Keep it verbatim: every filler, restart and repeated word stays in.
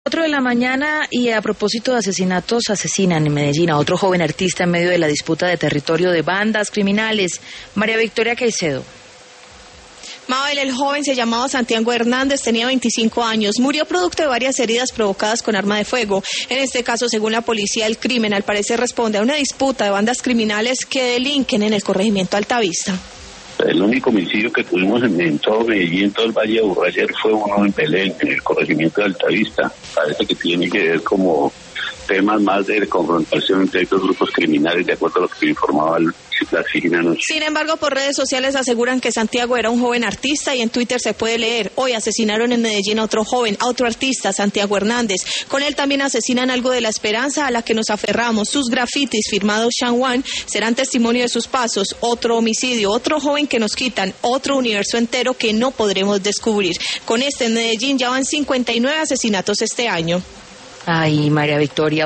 cuatro de la mañana, y a propósito de asesinatos, asesinan en Medellín a otro joven artista en medio de la disputa de territorio de bandas criminales. María Victoria Caicedo. Mabel, el joven se llamaba Santiago Hernández, tenía veinticinco años, murió producto de varias heridas provocadas con arma de fuego. En este caso, según la policía, el crimen al parecer responde a una disputa de bandas criminales que delinquen en el corregimiento Altavista. El único homicidio que tuvimos en, en todo Medellín, en todo el Valle de Aburrá, ayer fue uno en Belén, en el corregimiento de Altavista. Parece que tiene que ver como temas más de confrontación entre estos grupos criminales, de acuerdo a lo que informaba el, la Signa anoche. Sin embargo, por redes sociales aseguran que Santiago era un joven artista, y en Twitter se puede leer: hoy asesinaron en Medellín a otro joven, a otro artista, Santiago Hernández. Con él también asesinan algo de la esperanza a la que nos aferramos. Sus grafitis firmados Shan Wan serán testimonio de sus pasos. Otro homicidio, otro joven que nos quitan, otro universo entero que no podremos descubrir. Con este en Medellín ya van cincuenta y nueve asesinatos este año. Ay, María Victoria.